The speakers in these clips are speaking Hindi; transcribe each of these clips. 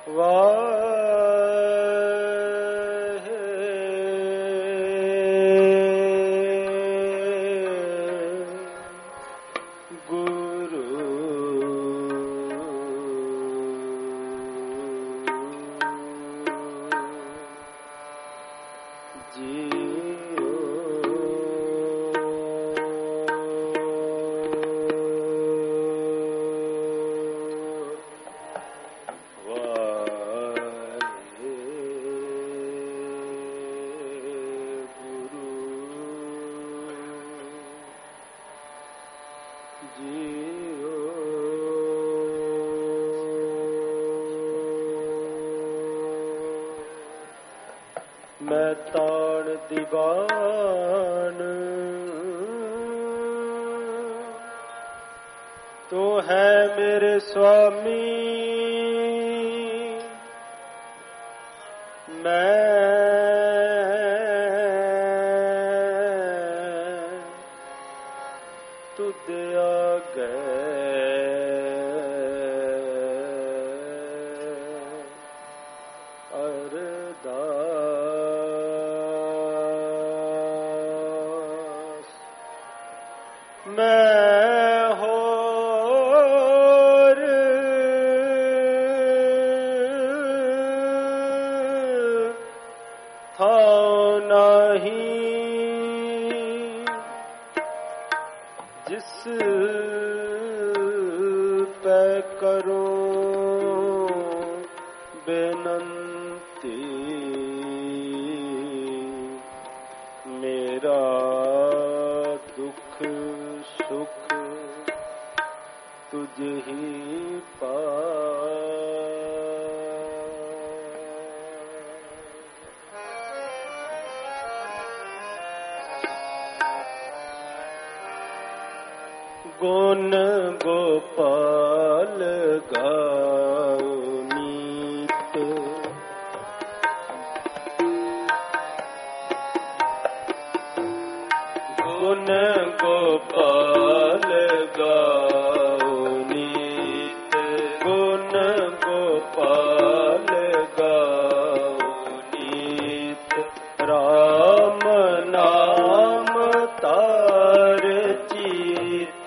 मैं ताण दीवान तो है मेरे स्वामी, मैं तुझ आगे मैं होर था नहीं, जिस पे करूं बेनंती, मेरा दुख सुख तुझ ही पा। गुण गोपाल गाओ नीत, गुण गोपाल गाओ नीत, गुण गोपाल गाओ नीत, राम नाम तार चीत,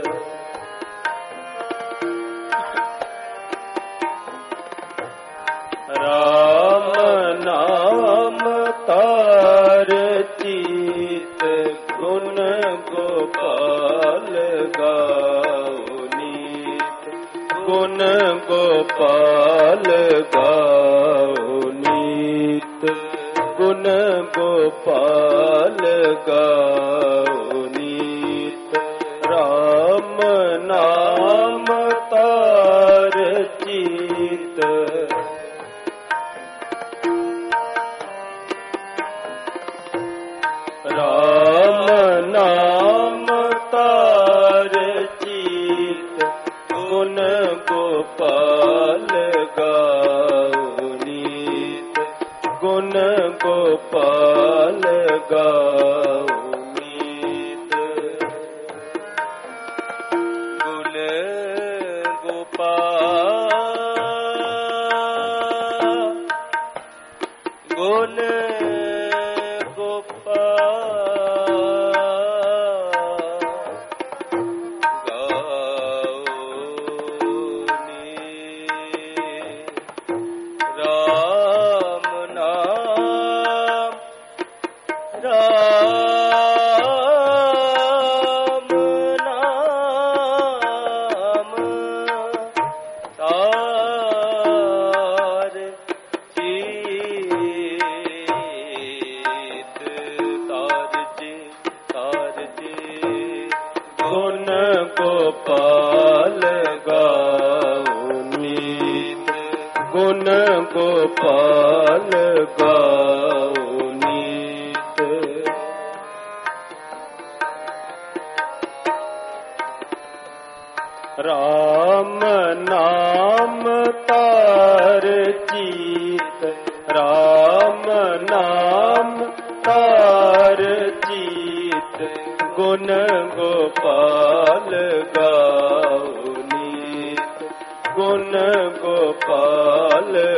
राम नाम तार चीत, गुण गोपाल गाओ नीत, गुण गोपाल गाओ नीत, गुण गोपाल गाओ नीत, राम नाम तार चीत, राम नाम तार चीत, गुण गोपाल गाओ नीत, गुण गोपाल गाओ नीत, गुण गोपाल, गुण गोपाल गाओ नीत, गुण गोपाल गाओ नीत, राम नाम तार चीत, राम नाम तार चीत, गुण गोपाल गाओ नीत, गुण गोपाल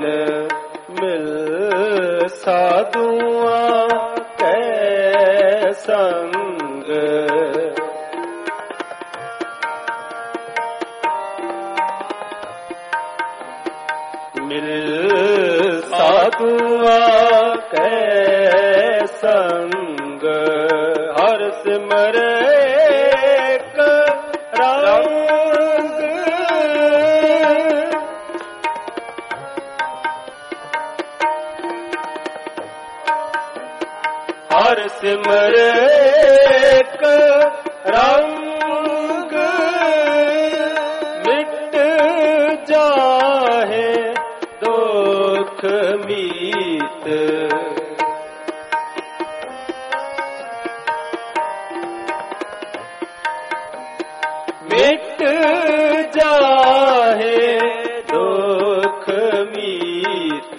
मिल साधुआ कै संग। मिल साधुआ कै संग। हर सिमरे रंग। हर सिमरे रंग। मिट जाहे दुख मीत। मिट जाहे दुख मीत।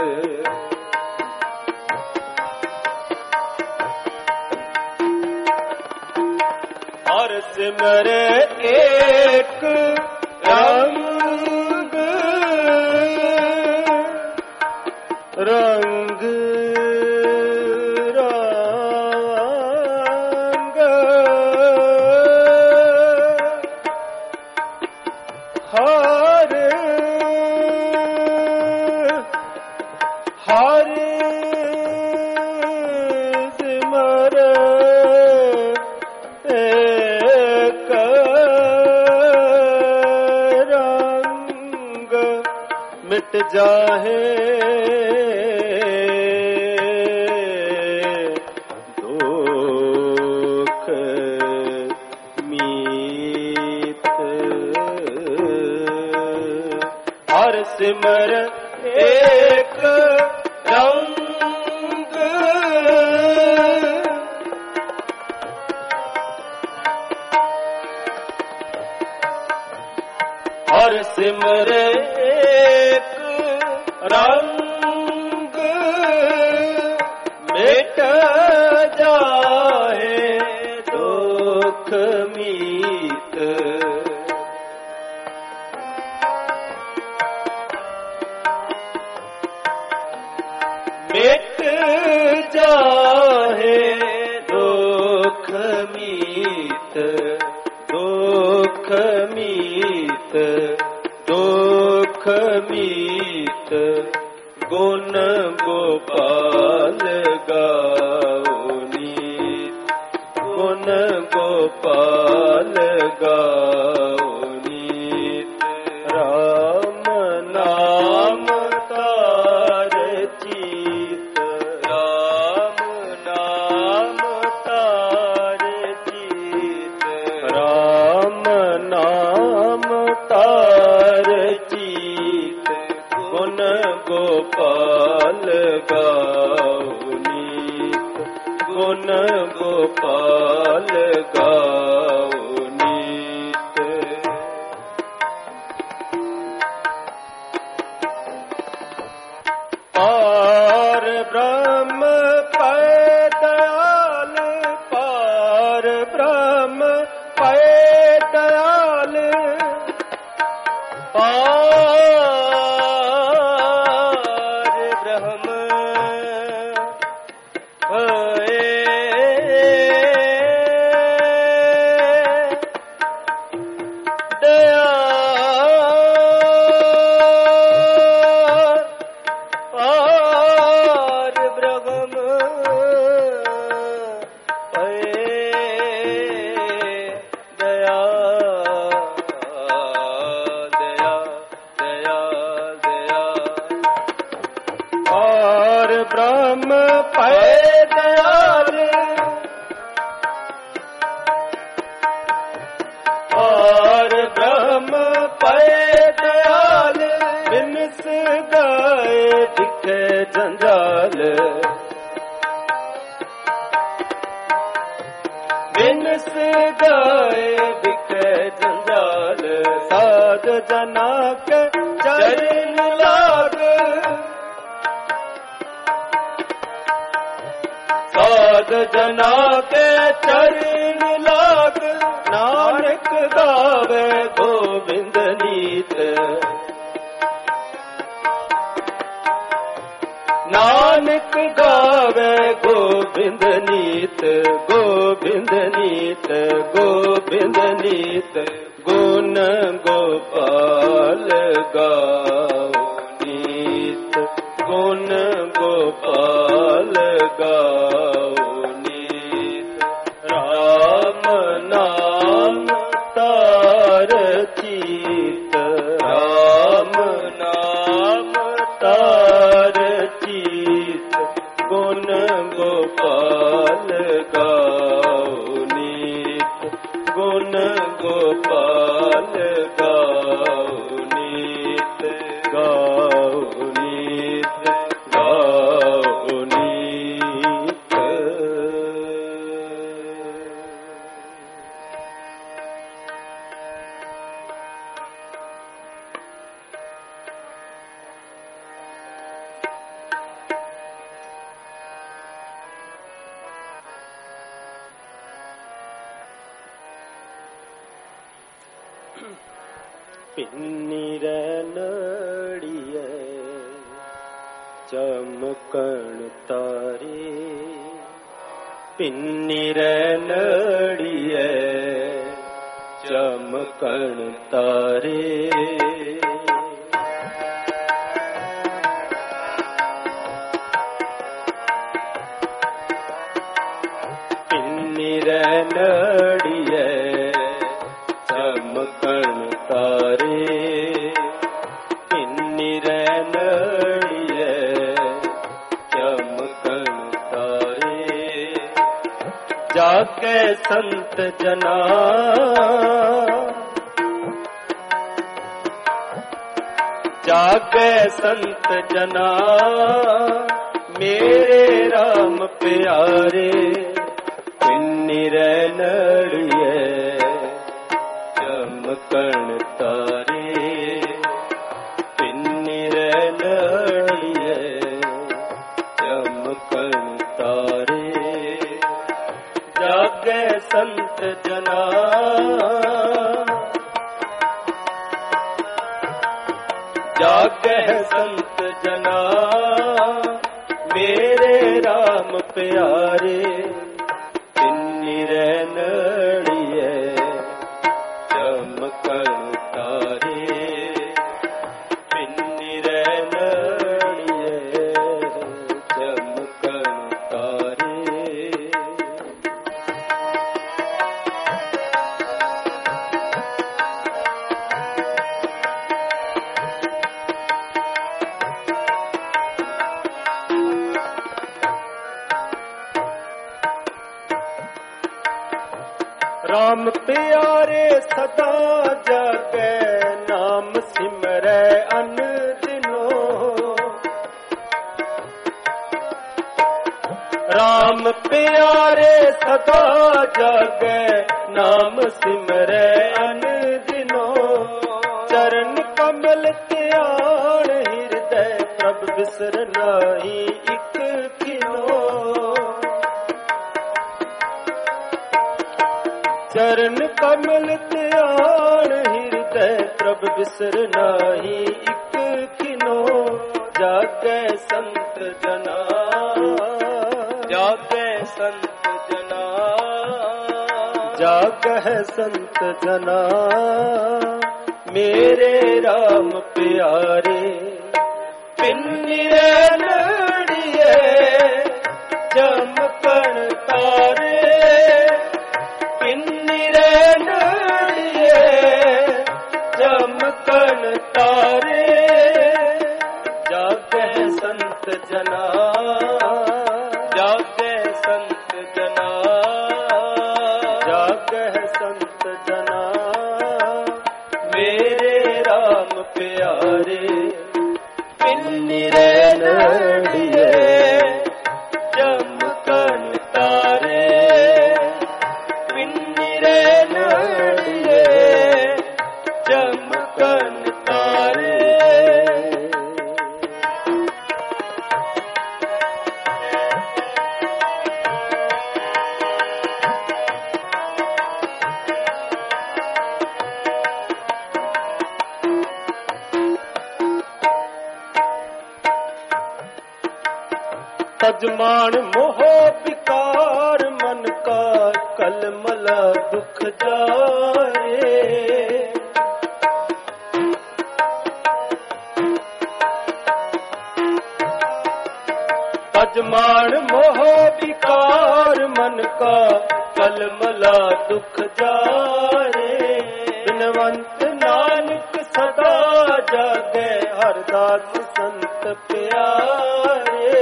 हर सिमरे एक रंग। रंग रंग। हर हर सिमर एक रंग। मिट जाहे दुख मीत। हर सिमर एक रंग। हर सिमर एक रंग। मिट जाए दुख मीत। मिट जाहे दुख मीत। दुख मीत। दुख मीत। गुण गोपाल गाओ नीत। गुण गोपाल गाओ नीत। राम नाम तार चीत। राम नाम तार चीत। राम नाम तार चीत। गुण गोपाल गाओ नीत। गुण गोपाल गाओ नीत। पार ब्रह्म पै दयाल। पार ब्रह्म पै दयाल। पार ब्रह्म पै दयाल। पार ब्रह्म पै दयाल। दयाल दयाल दयाल। पार ब्रह्म पै दयाल। पार ब्रह्म पै दयाल। बिनस गाए दिखे जंजाल। बिनस गाए दिखे जंजाल। साध जना के चरण लाग। साध जना के चरण लाग। नानक गावे गोविंद नीत। गावे गोविंद नीत गोविंद नीत गोविंद नीत गुण गोपाल गाओ नीत गुण गोपाल गाओ नीत राम नाम तार चीत राम नाम तार चीत गुण गोपाल गाओ नीत गुण गोपाल गाओ नीत गाओ नीत गाओ नीत। पिन्नीर नड़िए चमकण तारे पिन्नीर नड़िए चमकण तारे पिन्नीर नड़िए चमकण तारे पिन्नीर नड़िए चमकण तारे जाके संत जना जाके संत जना मेरे राम प्यारे पिन्नीर नड़िए चमकण तारे पिन्नीर नड़िए चमकण तारे जागे संत जना जागे संत जना मेरे राम प्यारे पिन्नीर नड़िए चमकण तारे पिन्नीर नड़िए चमकण तारे राम प्यारे सदा जागे नाम सिमरै अन दिनो राम प्यारे सदा जागे नाम सिमरै अन दिनो चरण कमल त्याण हृदय प्रभ बिसर नाहि इक किनो चरण कमल त्याण हृदय प्रभ बिसर नाहि इक किनो जागे संत जना जागे संत जना जागे संत जना मेरे राम प्यारे पिन्नीर नड़िए चमकण तारे पिन्नीर नड़िए चमकण तारे जागे संत जना जागे संत जना जागे संत जना मेरे राम प्यारे पिन्नीर नड़िए चमकण तारे पिन्नीर नड़िए चमकण तारे तजमान मोह विकार मन का कलमला दुख जाए। तजमान मोह विकार मन का कलमला दुख जाए। बिनवंत नानक सदा जागे हरदास संत प्यारे।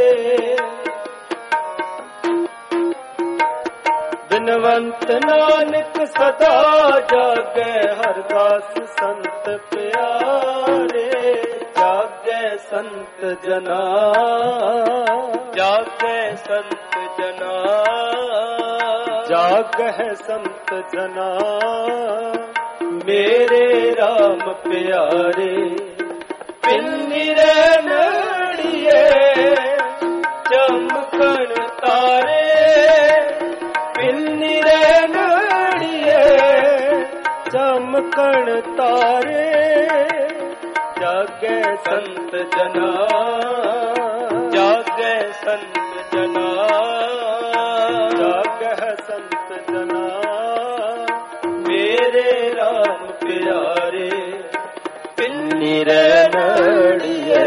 बिनवंत नानक सदा जागे हरदास संत प्यारे। जागे संत जना, जागे संत जना, जागे संत जना मेरे राम प्यारे। पिन्निरे नड़िए चमकन तारे। पिन्निरे नड़िए चमकन तारे। जागे संत जना, जागे संत जना, जागे संत जना मेरे राम प्यारे। पिन्निरे नड़िए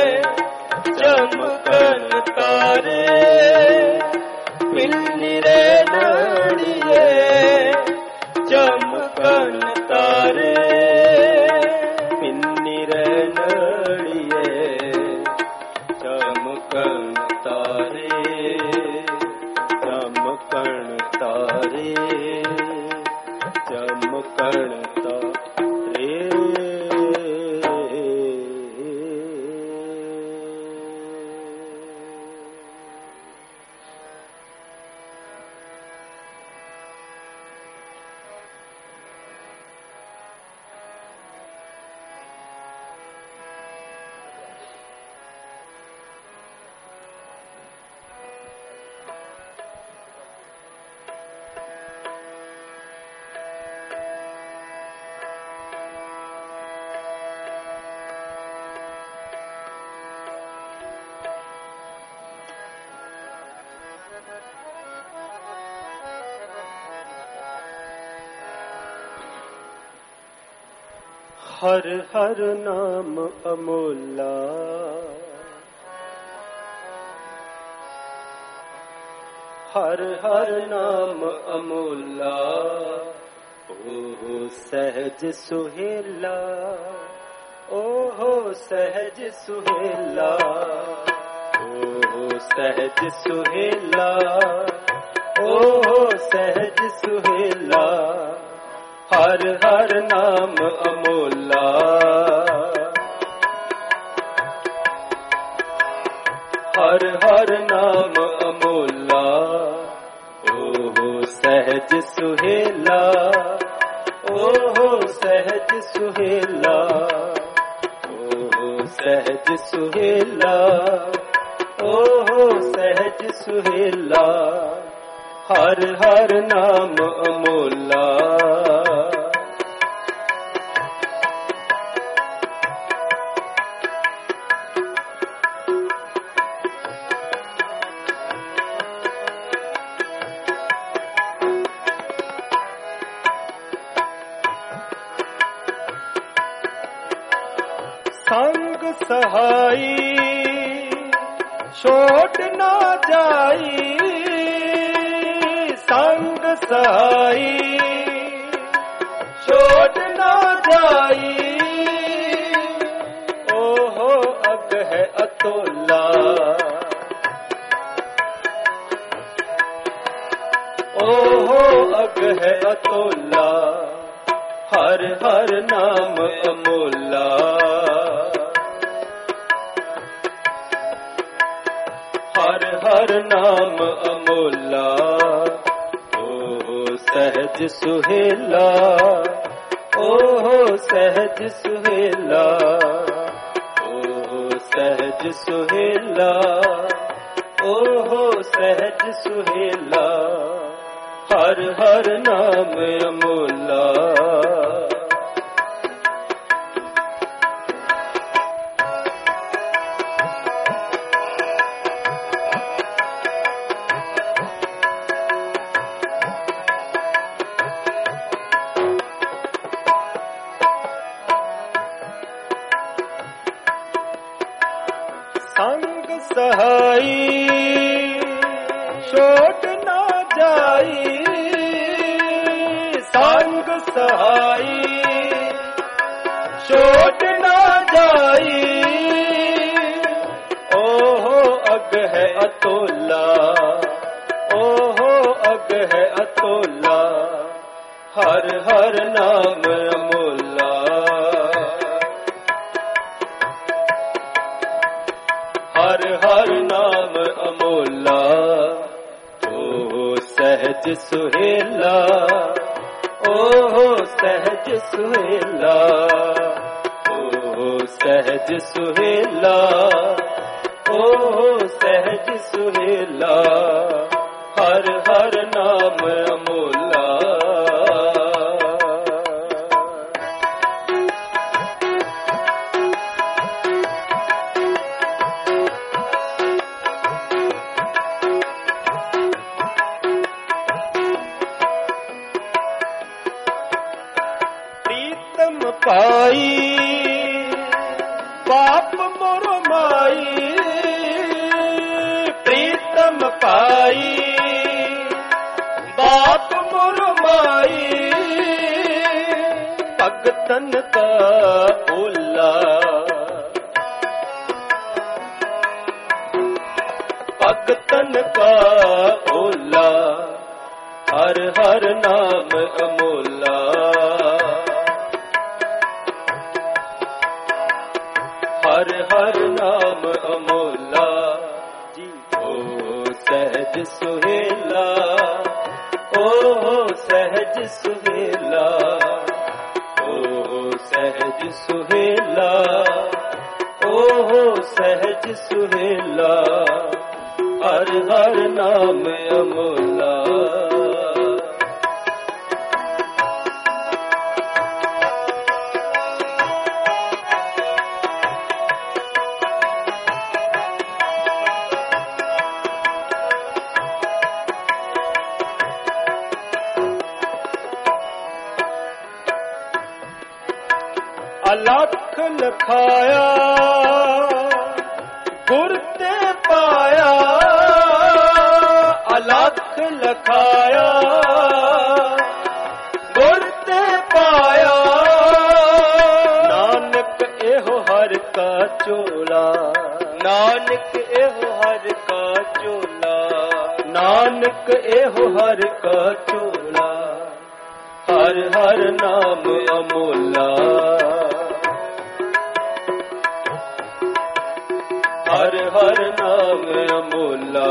चमकन तारे। पिन्निरे नड़िए चमकन तारे। पिन्निरे नड़िए चमकन तारे। चमकन तारे, चमकन तारे। हर हर नाम अमोला, हर हर नाम अमोला। ओहो सहज सुहेला, ओहो सहज सुहेला। ओहो सहज सुहेला, ओहो सहज सुहेला। हर हर नाम अमोला, हर हर नाम अमोला। ओहो सहज सुहेला, ओहो सहज सुहेला। ओहो सहज सुहेला, ओहो सहज सुहेला। हर हर नाम अमोला। संग सहाई छोड़ ना जाई, संग सहाई छोड़ ना जाई। ओहो अग है अतोला, ओहो अग है अतोला। हर हर नाम अमोला, हर हर नाम अमोला। ओहो सहज सुहेला, ओहो सहज सुहेला। ओहो सहज सुहेला, ओहो सहज सुहेला। हर हर नाम अमोला। छोड़ ना जाई संग सहाई, छोड़ ना जाई। ओहो अग है अतोला, ओहो अग है अतोला, हर हर नाम अमोला, हर हर नाम अमोला। ओ सहज सुहेला, ओ सहज सुहेला, ओ सहज सुहेला, ओ सहज सुहेला, हर हर नाम अमोला। पाई बाप मोरो माई, प्रीतम पाई बाप मोरो माई, भगतन का ओला, भगतन का ओला, हर हर नाम अमोला, हर हर नाम अमोला जी। ओ सहज सुहेला, ओ सहज सुहेला, ओ सहज सुहेला, ओ सहज सुहेला, हर हर नाम अमोला। अलख लखाया गुर ते पाया, अलख लखाया गुर ते पाया, नानक एहो हर का चोला, नानक एहो हर का चोला, नानक एहो हर का चोला, हर हर नाम अमोला, हर हर नाम अमोला।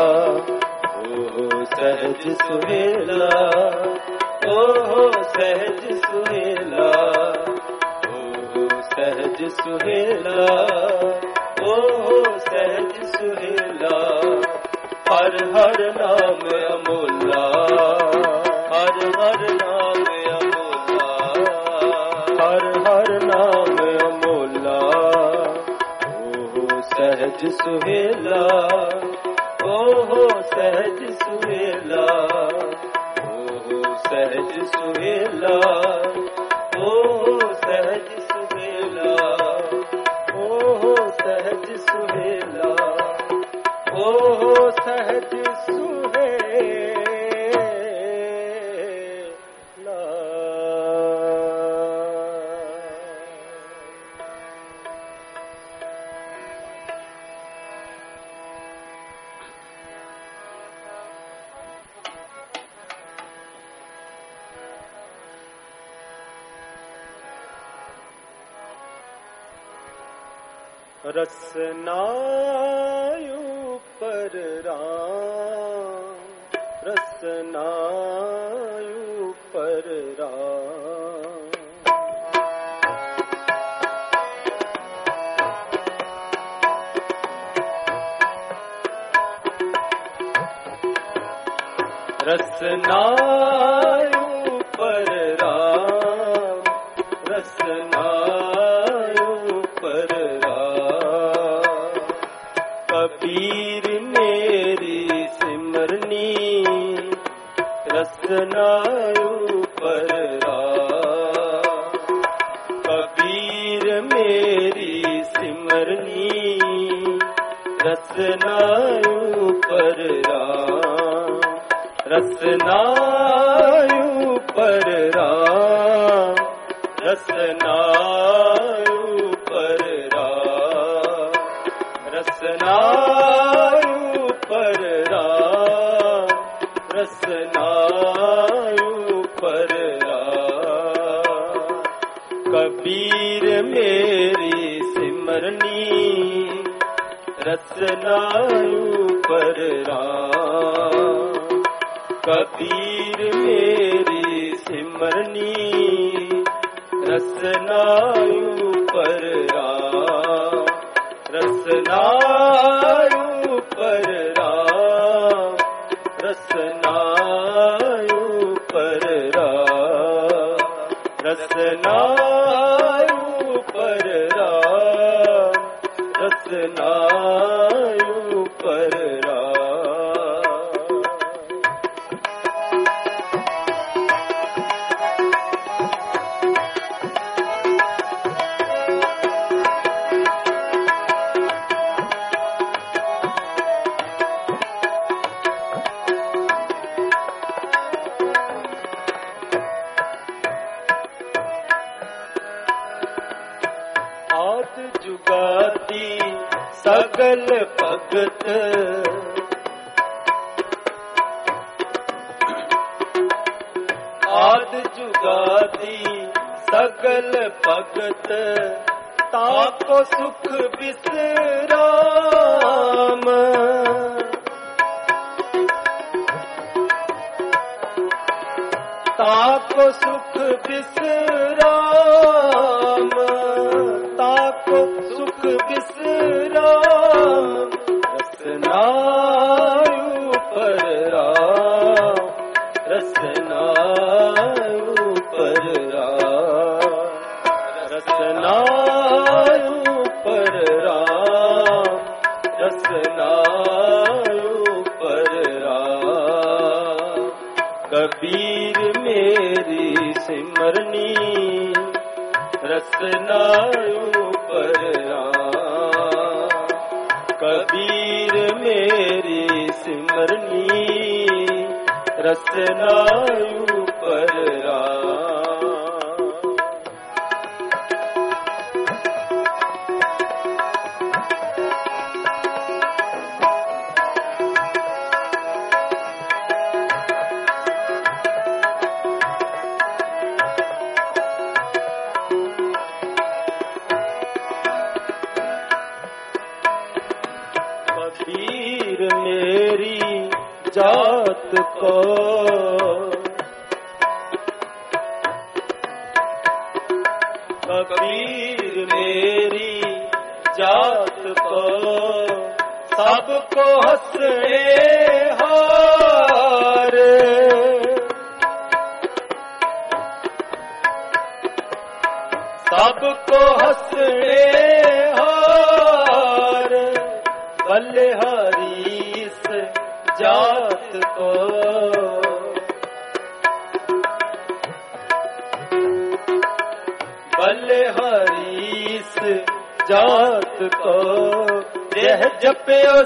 ओ सहज सुहेला, ओ सहज सुहेला, ओ सहज सुहेला, ओ सहज सुहेला, हर हर नाम अमोला, हर हर नाम अमोला, हर हर नाम अमोला। सहज सुहेला, ओ सहज सुहेला, ओ सहज सुहेला, ओ सहज सुहेला, ओ सहज सुहेला, ओ सहज सुहेला। रसनायु पर राम, रसनायु पर राम, रसनायु पर राम, रसनायु पर राम, कबीर मेरी सिमरनी, रसनायु पर राम, कबीर मेरी सिमरनी, रसनायु पर राम, रसनायु पर राम, रसनायु पर राम, रसनायु पर राम, रसनायु पर राम। कबीर मेरी सिमरनी, रसनायु पर राम। कबीर मेरी सिमरनी, रसनायु पर राम, रसनायु पर राम, रसनायु पर राम, रसनायु पर राम, रसनायु पर राम। आद जुगाती सगल भगत, आद जुगाती सगल भगत, ताको सुख विश्राम। ताको सुख विश्राम, ताको सुख विश्राम। रसनायु पर राम, रसनायु पर राम, रसनायु पर राम, रसनायु पर राम। कबीर मेरी सिमरनी, रसनायु पर राम। कबीर मेरी सिमरनी, रसनायु पर राम। कबीर मेरी जात को, कबीर मेरी जात को, सबको हंसने हार। सबको हंसने हार, बलिहारी इस जात को। बलिहारी इस जात को, यह जप्यो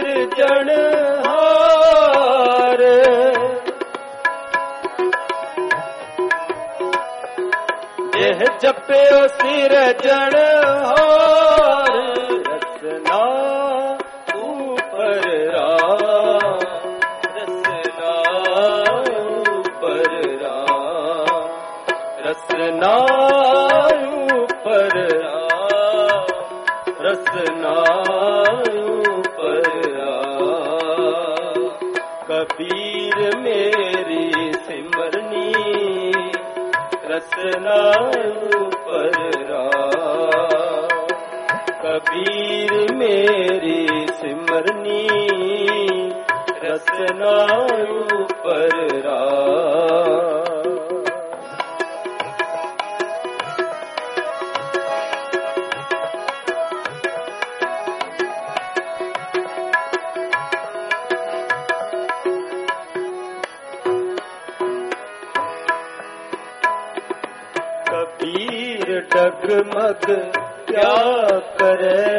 सिरजनहार। यह जप्यो सिरजनहार। रसना ऊपर राम, रसना ऊपर राम, रसना ऊपर राम, रसना ऊपर राम। कबीर मेरी सिमरनी, रसना ऊपर राम। कबीर मेरी सिमरनी, रसना ऊपर राम। कबीर डगमग क्या करे,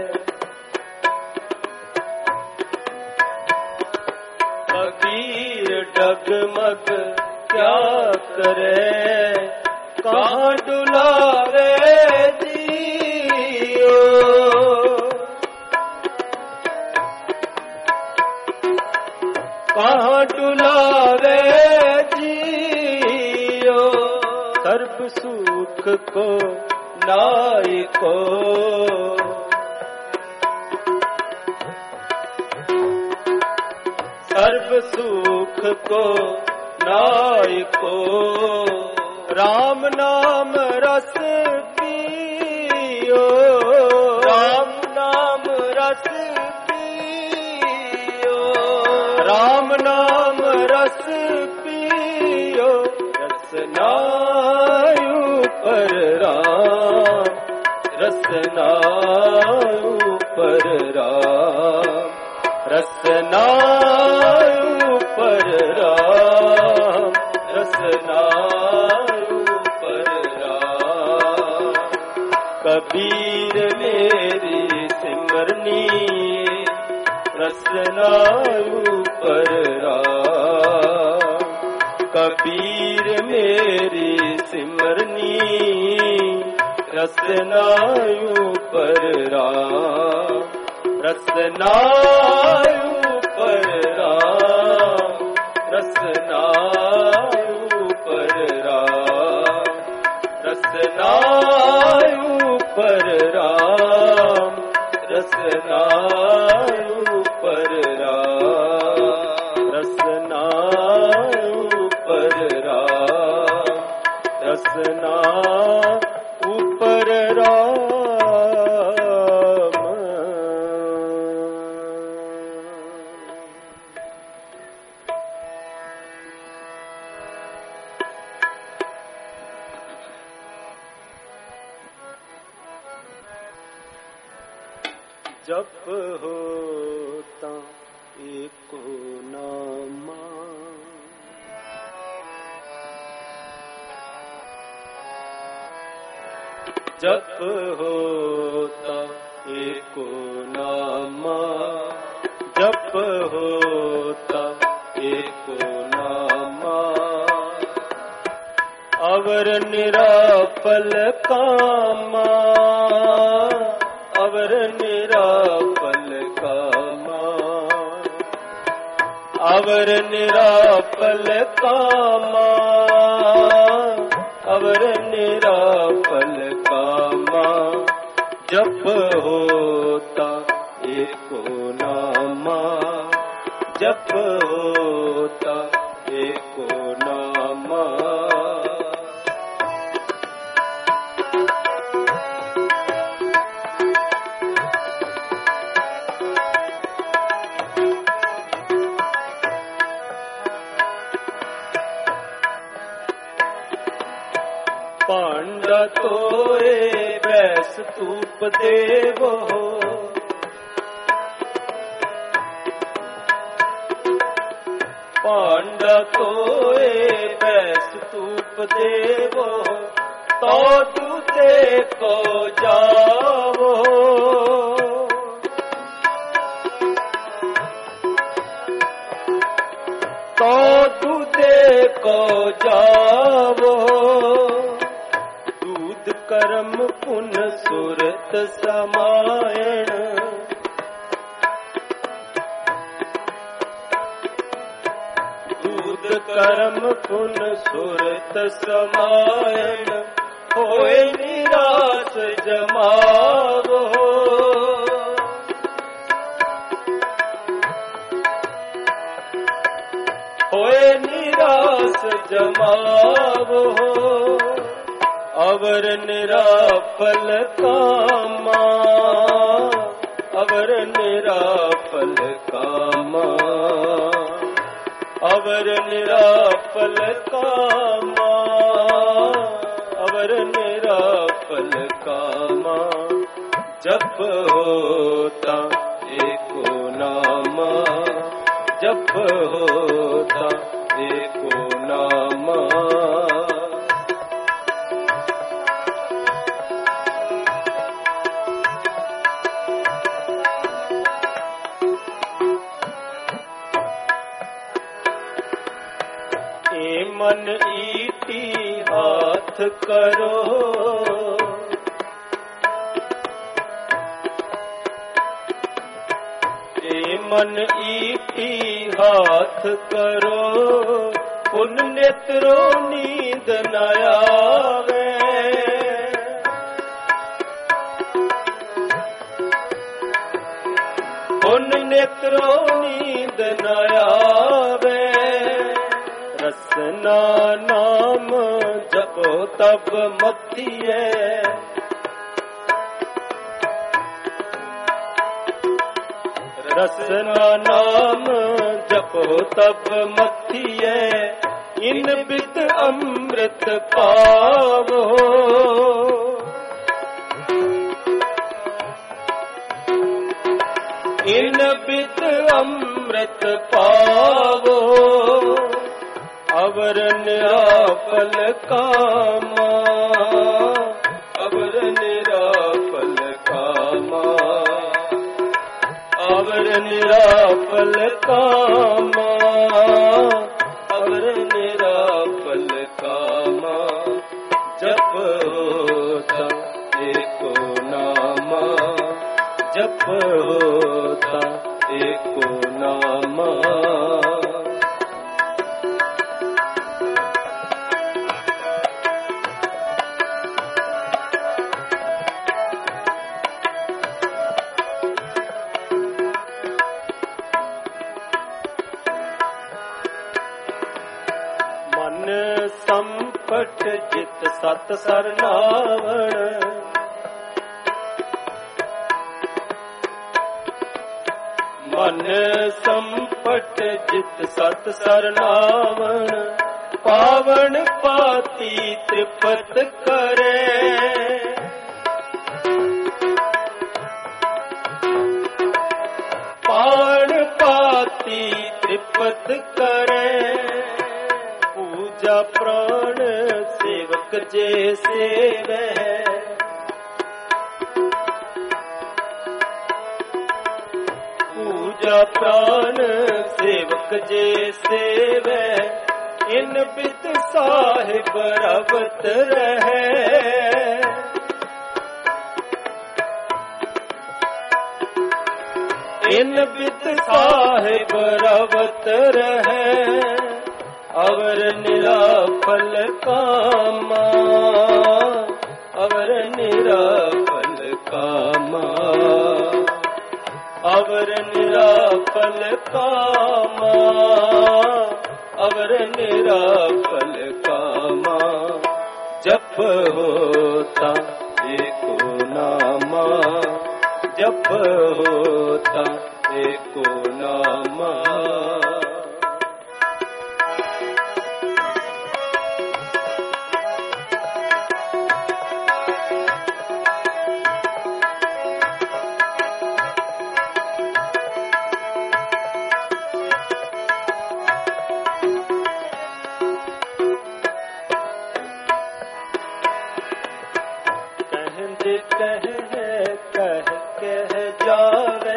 कबीर डगमग क्या करे, कहाँ डुलावे जियो। कहाँ डुलावे जियो, सर्व सुख को नाई को। सर्व सुख को नाई को, राम नाम रस पियो। राम नाम रस पियो, राम नाम रस पियो। रसनायु पर राम, रसनायु पर राम, रसनायु पर राम, रसनायु पर राम। कबीर मेरी सिमरनी, रसनायु पर राम। कबीर मेरी सिमरनी, रसनायु पर राम। रसनायु पर राम, रसनायु पर राम, रसनायु पर राम, रसनायु पर राम, रसनायु पर राम, रसनायु पर राम। जप होता एको नामा, जप होता एको नामा, जप होता एको नामा। अवर निराफल कामा, अवर निराफल कामा, अवर निराफल कामा, अवर निराफल कामा। जप होता एको नामा, जप होता एको नामा। पांडा तोए बैस तूप देवो, पांडा तोए बैस तूप देवो। तो दूते को जावो, तो दूते को जावो। कर्म पुन सुरत समायण, दूध कर्म पुन सुरत समायण। होए निराश जमावो, होए निराश जमावो। अवर निराफल कामा, अवर निराफल कामा, अवर निराफल कामा, अवर निराफल कामा। जप होता एको नामा, जप होता एको नामा। मन ईटी हाथ करो, मन ईटी हाथ करो, पुन नेत्रो नींद न आवे। पुन नेत्रो नींद न आवे, रसना नाम जपो तब मतिए। रसना नाम जपो तब मथिए, इन बिद अमृत पावो। इन बिद अमृत पावो, अवर निराफल कामा, अवर निराफल कामा, अवर निराफल कामा, अवर निराफल कामा। जप होता एको नामा, जप होता एको नामा। संपट जित सत सरनावण, मन संपट जित सत सरनावण, पावन पाती त्रिपत करे। पावन पाती त्रिपत करे, पूजा प्राण सेवक जे सेवे। पूजा प्राण सेवक जे सेवे, इन बिद साहिब रवत रहे। इन बिद साहिब रवत रहे, अवर निराफल कामा, अवर निराफल कामा, अवर निराफल कामा, अवर निराफल कामा। जप होता एको नामा, जप होता एको नामा। कह जावे,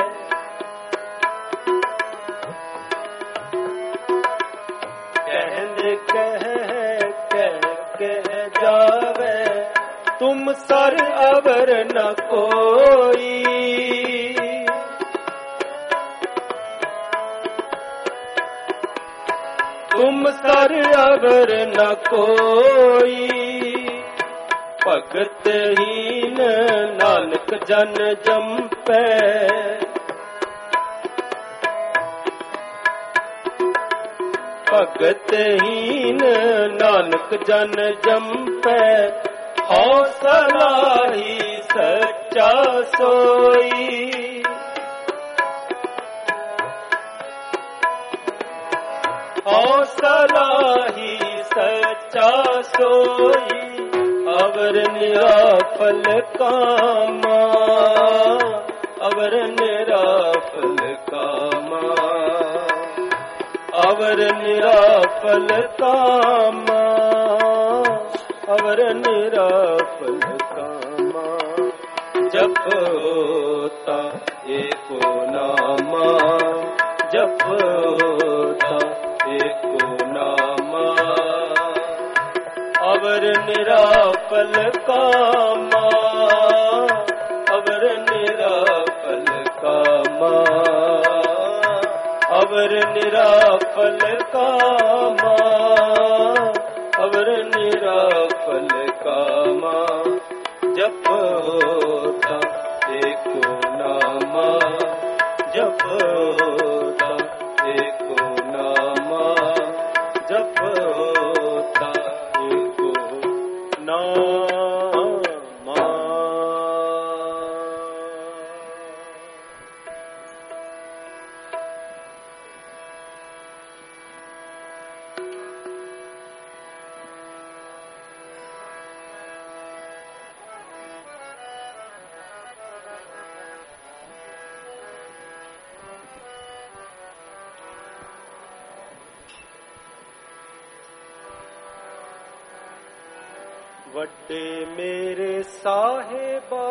कह जावे, तुम सर अवर न कोई। तुम सर अवर न कोई, भगत हीन नानक जन जंपै। भगत हीन नानक जन जंपै, हौसला ही सच्चा सोई। हौसला ही सच्चा सोई, अवर निराफल कामा, अवर निराफल कामा, अवर निराफल कामा, अवर निराफल कामा। जप होता एको नामा, जप होता एको नामा। निराफल कामा, अवर निराफल कामा, अवर निराफल कामा, अवर निराफल कामा। जप होता एको नामा, जप होता एको नामा, जप होता एको नामा। वड्डे मेरे साहिबा,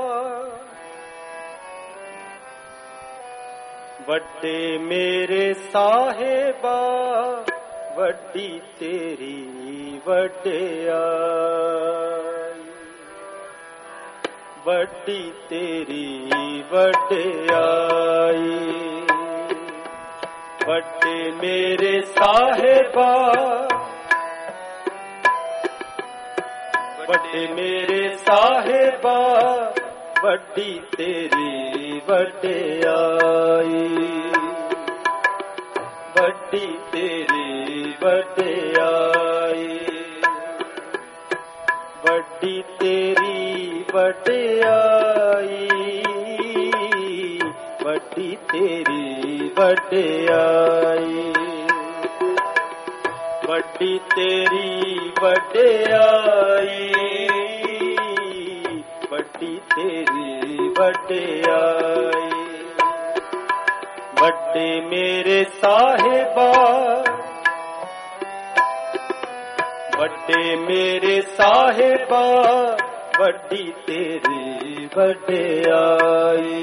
वड्डे मेरे साहिबा, वड्डी तेरी वड्डियाई, वड्डी तेरी वड्डियाई। वड्डे मेरे साहिबा, वड्डे मेरे साहिबा, वड्डी तेरी वड्डियाई, वड्डी तेरी वड्डियाई, वड्डी तेरी वड्डियाई, वड्डी तेरी वड्डियाई, वड्डी तेरी वड्डियाई, वड्डी तेरी वड्डियाई। वड्डे मेरे साहिबा, वड्डे मेरे साहिबा, वड्डी तेरी वड्डियाई,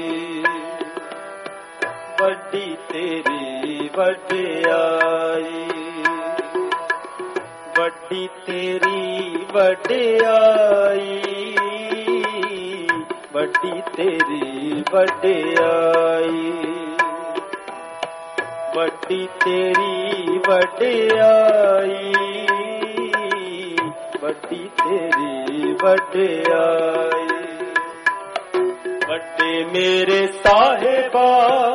वड्डी तेरी वड्डियाई, वड्डी तेरी वड्डियाई, वड्डी तेरी वड्डियाई, वड्डी तेरी वड्डियाई, वड्डी तेरी वड्डियाई। वड्डे मेरे साहिबा,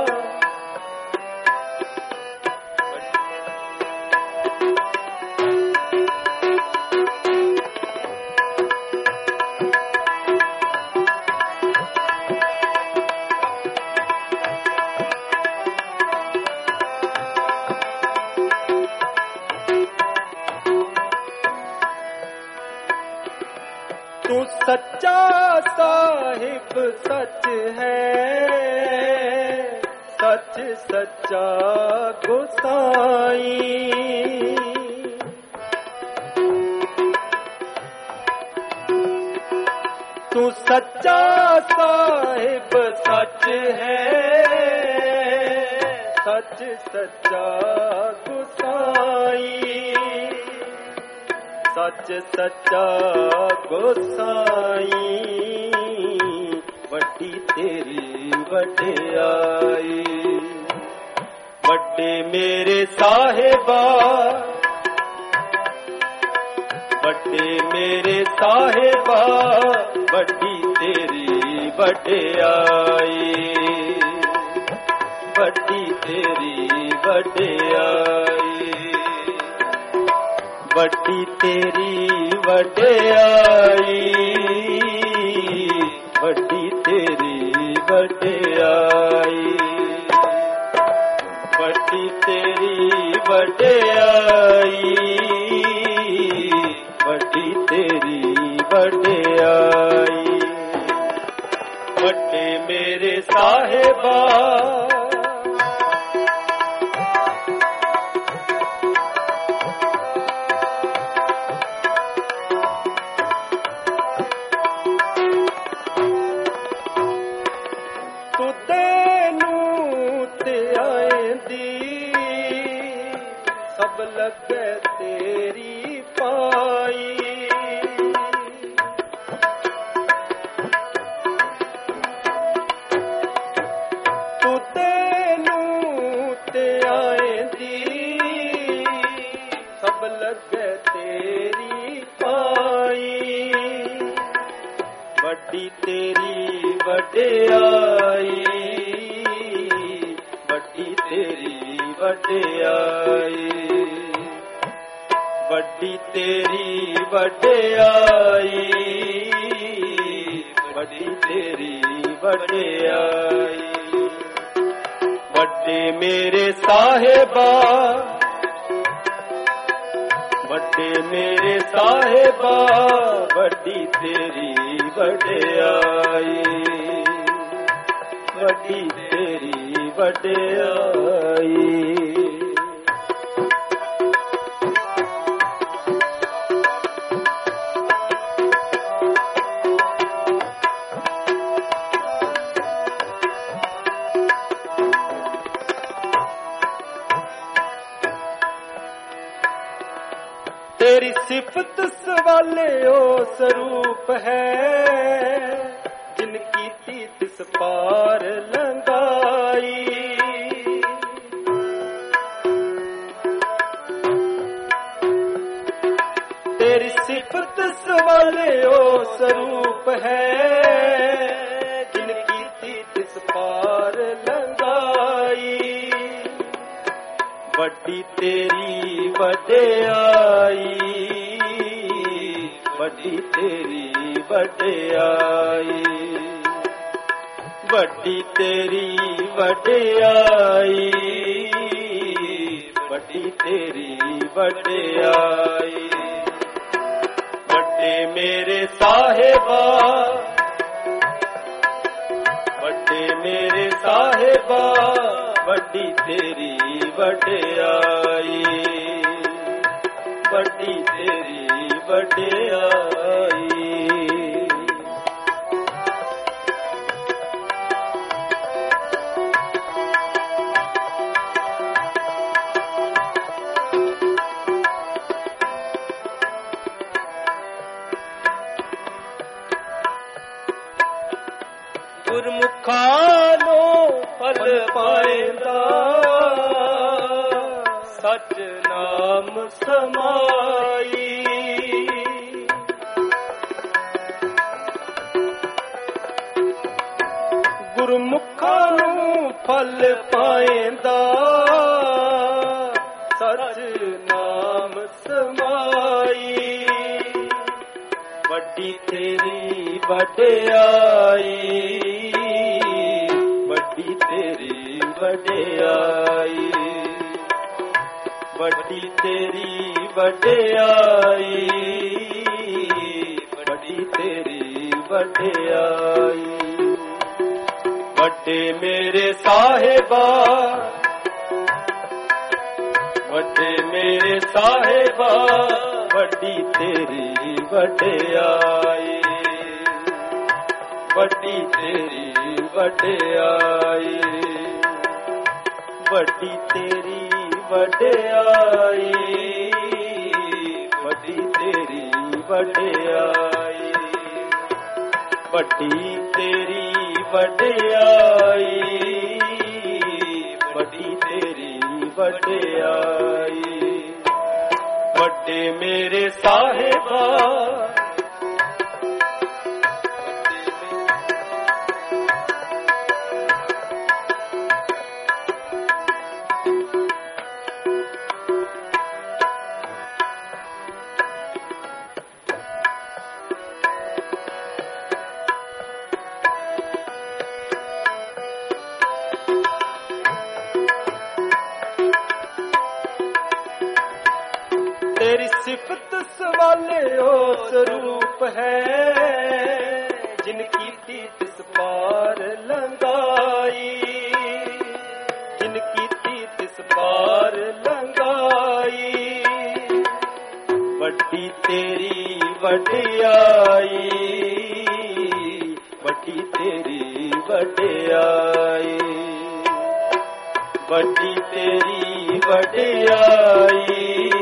तू सच्चा साहिब सच है, सच सच्चा गोसाई। तू सच्चा साहिब सच है, सच सच्चा गोसाई, सच सच्चा गोसाई। वड्डी तेरी वड्डियाई, वड्डे मेरे साहिबा, वड्डे मेरे साहिबा, वड्डी तेरी वड्डियाई, वड्डी तेरी वड्डियाई, वड्डी तेरी वड्डियाई, वड्डी तेरी वड्डियाई, वड्डी तेरी वड्डियाई, वड्डी तेरी वड्डियाई। वड्डे मेरे साहिबा, सब लगे तेरी पाई, तेरी सब लगे तेरी पाई वड्डी तेरी वड्याई वड्डी तेरी वड्याई वड्डी तेरी वड्याई वड्डी तेरी वड्याई वड्डे मेरे साहिबा वड्डे मेरे साहिबा वड्डी तेरी वड्याई वड्डी तेरी वड्याई तेरी सिफत सवाले ओ स्वरूप है जिनकी तीत पार लंगाई तेरी सिफत सवाले ओ स्वरूप है जिनकी तीत पार लंगाई वड्डी तेरी वड्याई वड्डी तेरी वड्याई वड्डी तेरी वड्याई वड्डी तेरी वड्याई वड्डे मेरे साहिबा वड्डे मेरे साहिबा वड्डी तेरी वड्याई वड्डी तेरी वड्याई गुरमुखानो फल पाएंदा सच नाम समाई गुरमुखानो फल पाएंदा सच नाम समाई वड्डी तेरी वड्याई वड्डी तेरी वड्याई वड्डी तेरी वड्याई वड्डी तेरी वड्याई वड्डे मेरे साहिबा वड्डे मेरे साहिबा वड्डी तेरी वड्याई वड्डी तेरी वड्याई वड्डी तेरी वड्याई वड्डी तेरी वड्याई वड्डी तेरी वड्याई वड्डी तेरी वड्याई वड्डे मेरे साहिबा तेरी सिफत सवाले ओ स्वरूप है जिनकी तीत पार लंगाई जिनकी तीत पार लंगाई वड्डी तेरी वड्याई वड्डी तेरी वड्याई वड्डी तेरी वड्याई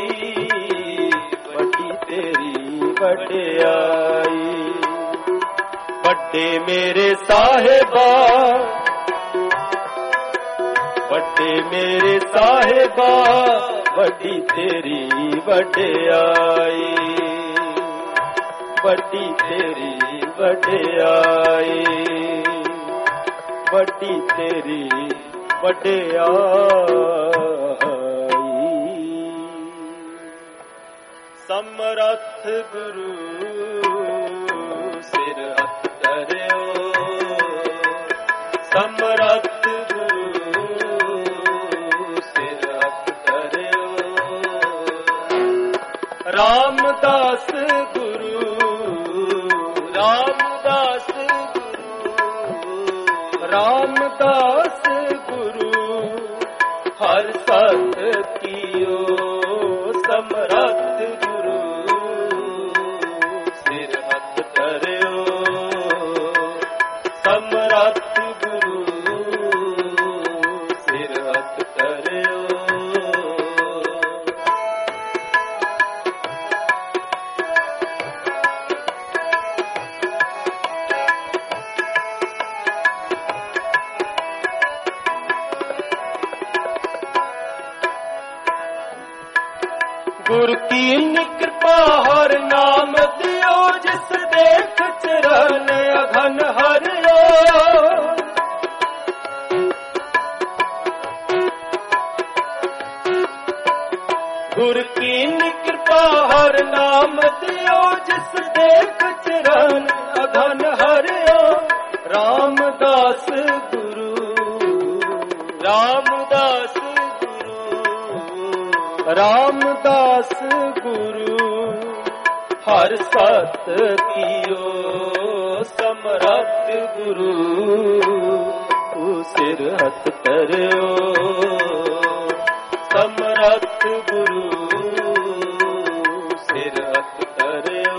तेरी वड्याई वड्डे मेरे साहिबा वड्डे वड्डे मेरे साहिबा वड्डी तेरी वड्डियाई, वड्डी तेरी वड्डियाई, वड्डी तेरी वड्डियाई। समरथ गुरु सिर हथ धरियो, समरथ गुरु सिर हथ धरियो। रामदास गुरु, रामदास गुरु, रामदास गुरु हर सत कियो। समरथ गुरु सिर हथ धरियो, समरथ गुरु सिर हथ धरियो। गुरु की कृपा हर नाम दियो, जिस देख चरण अघन हरियो। गुरु की कृपा हर नाम दियो, जिस देख चरण अघन हरियो। रामदास गुरु, रामदास रामदास गुरु हर सत कियो। समरथ गुरु सिर हथ धरियो, समरथ गुरु सिर हथ धरियो।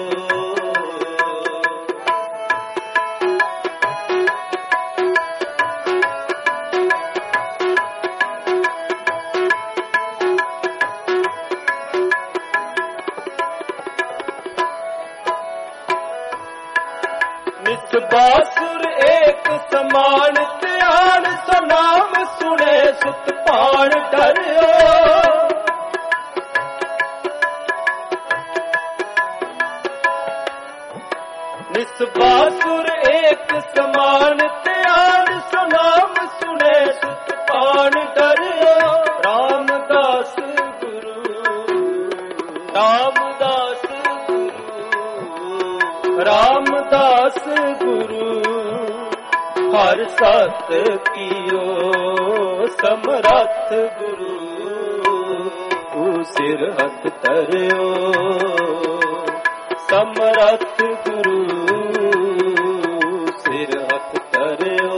बासुर एक समान त्यान, सनाम सुने सुत पाण डरियो। निस्बासुर एक समान त्यान, सनाम सुने सुत पाण डरियो। रामदास गुरु, रामदास रामदास गुरु हर सत कियो। समरथ गुरु सिर हथ धरियो, समरथ गुरु सिर हथ धरियो।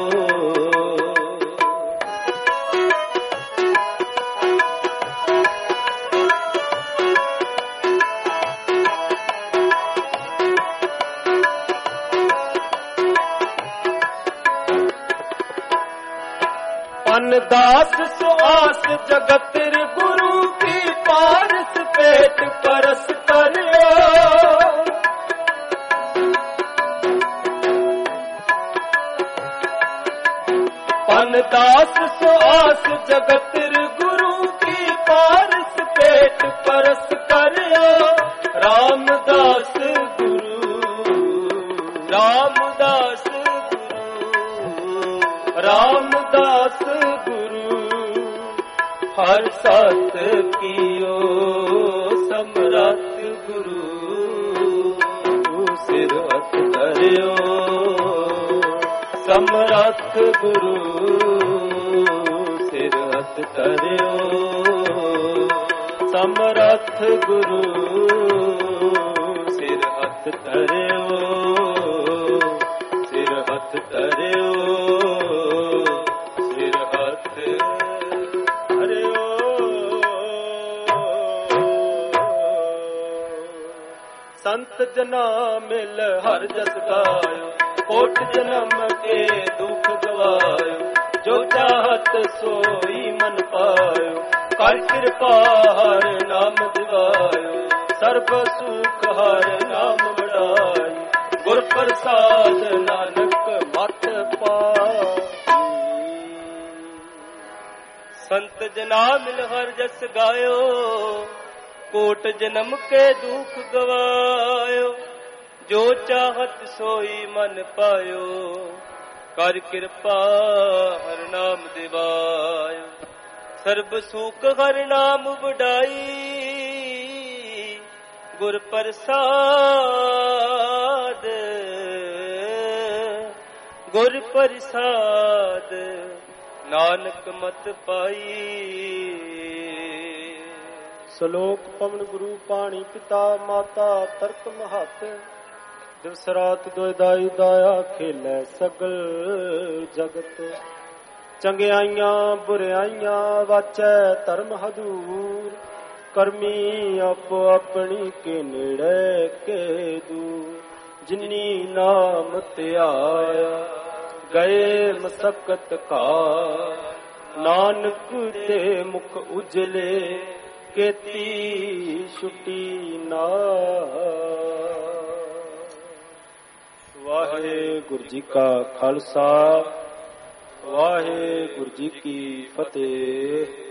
दास सुआस जगतिर गुरु की पारस पेट परस करियो। दास सुआस जगतिर गुरु की पारस पेट परस करियो। रामदास गुरु, रामदास गुरु, रामदास हर सत कियो। समरथ गुरु सिर हथ धरियो, समरथ गुरु सिर हथ धरियो, समरथ गुरु सिर हथ धरियो, सिर हथ धरियो, सिर हथ संत जना मिल हर जस गायो, कोट जन्म के दुख गवायो। जो चाहत सोई मन पायो, कर कृपा हर नाम दिवायो। सर्व सुख हर नाम बढ़ाई, गुर प्रसाद नानक मत पाई। संत जना मिल हर जस गायो, कोट जन्म के दुख गवायो। जो चाहत सोई मन पायो, कर कृपा हर नाम दिवायो। सर्ब सुख हर नाम वडाई, गुर प्रसाद गुर प्रसाद नानक मत पाई। ਸ਼ਲੋਕ ਪਵਨ ਗੁਰੂ ਪਾਣੀ ਪਿਤਾ ਮਾਤਾ ਤਰਕ ਮਹੱਤ, ਦਿਵਸ ਰਾਤ ਦੁਇਦਾਈ ਦਾਇਆ ਖੇਲੇ ਸਗਲ ਜਗਤ। ਚੰਗਿਆਈਆਂ ਬੁਰਿਆਈਆਂ ਵਾਚੈ ਧਰਮ ਹਦੂਰ, ਕਰਮੀ ਆਪੋ ਆਪਣੀ ਕੇ ਨੇੜੇ ਕੇ ਦੂਰ। ਜਿਨੀ ਨਾਮ ਧਿਆਇਆ ਗਏ ਮਸਕਤ ਕਾ, ਨਾਨਕ ਤੇ ਮੁਖ ਉਜਲੇ ਕੀਤੀ ਛੁੱਟੀ ਨਾ। ਵਾਹਿਗੁਰੂ ਜੀ ਕਾ ਖਾਲਸਾ, ਵਾਹਿਗੁਰੂ ਜੀ ਕੀ ਫਤਿਹ।